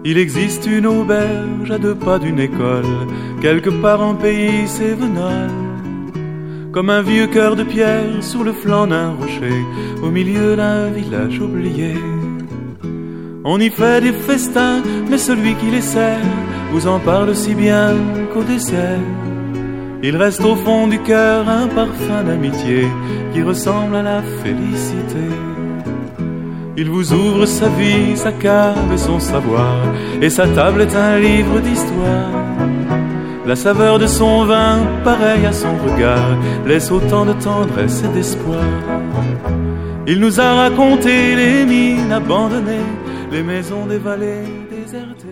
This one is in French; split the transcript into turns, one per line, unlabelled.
Il existe une auberge à 2 pas d'une école, quelque part en pays sévenol, comme un vieux cœur de pierre sur le flanc d'un rocher, au milieu d'un village oublié. On y fait des festins, mais celui qui les sert vous en parle si bien qu'au dessert, il reste au fond du cœur un parfum d'amitié qui ressemble à la félicité. Il vous ouvre sa vie, sa cave et son savoir, et sa table est un livre d'histoire. La saveur de son vin, pareil à son regard, laisse autant de tendresse et d'espoir. Il nous a raconté les mines abandonnées, les maisons des vallées désertées.